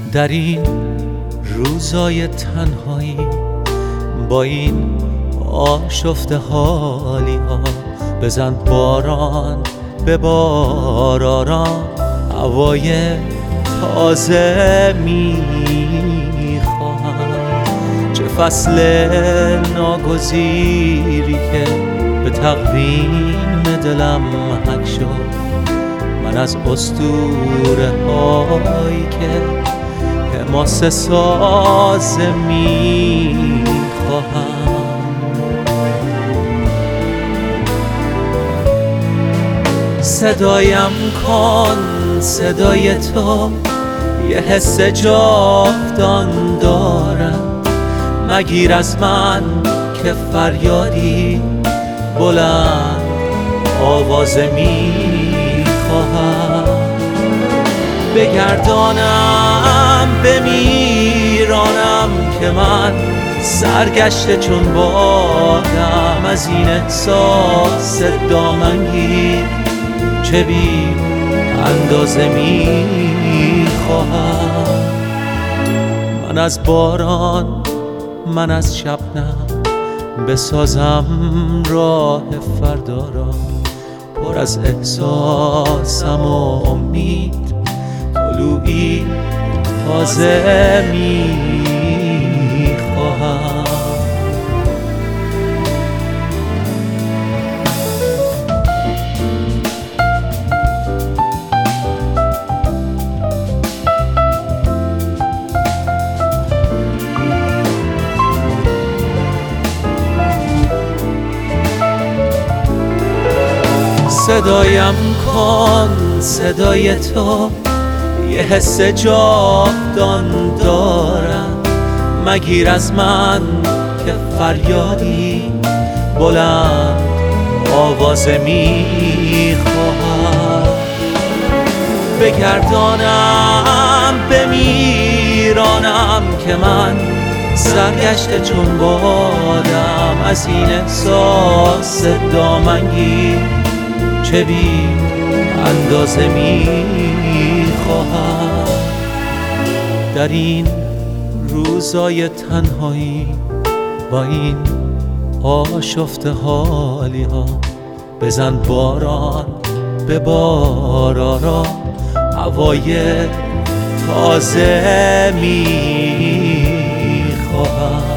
در این روزای تنهایی با این آشفته حالی ها، بزن باران به بار آرام، هوای تازه میخواهم. چه فصل ناگزیری که به تقویم دلم محک شد، من از اسطوره هایی که حماسه ساز میخواهم. صدایم کن صدای تو، یه حس جاودان دارم. مگیر از من که فریادی بلند آواز میخواهم. بگردانم بمیرانم که من سرگشته چون بادم، از این احساس دامنگیر چه بی اندازه میخواهم. من از باران، من از شبنم بسازم راه فردا را، پر از احساسم و امید، طلوعی تازه میخواهم. صدایم کن صدای تو، یه حس جاودان دارم. مگیر از من که فریادی بلند آواز میخواهم. بگردانم بمیرانم که من سرگشته چون بادم، از این احساس دامنگیر چه بی اندازه میخواهم. در این روزای تنهایی با این آشفته حالی ها، بزن باران به بار آرام، هوای تازه میخواهم.